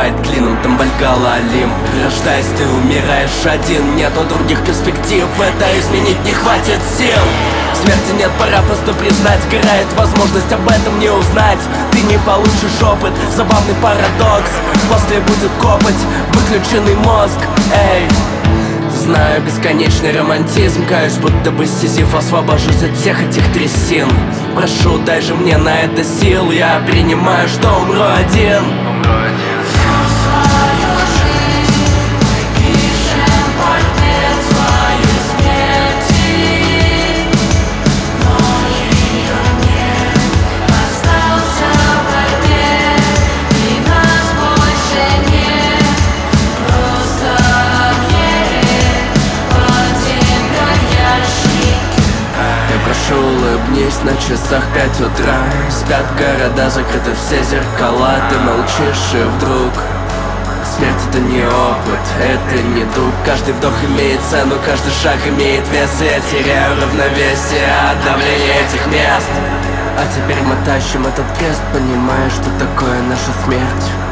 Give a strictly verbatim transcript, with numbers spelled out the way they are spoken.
выбивает клином Тамбалькала Олимп. Рождаясь, ты умираешь один, нету других перспектив, это изменить не хватит сил. Смерти нет, пора просто признать, сгорает возможность об этом не узнать. Ты не получишь опыт, забавный парадокс. После будет копоть, выключенный мозг. Эй, знаю бесконечный романтизм, каюсь, будто бы Сизиф, освобожусь от всех этих трясин. Прошу, дай же мне на это сил, я принимаю, что умру один. Улыбнись, на часах пять утра. Спят города, закрыты все зеркала. Ты молчишь и вдруг смерть — это не опыт, это не друг. Каждый вдох имеет цену, каждый шаг имеет вес. И я теряю равновесие от давления этих мест. А теперь мы тащим этот крест, понимая, что такое наша смерть.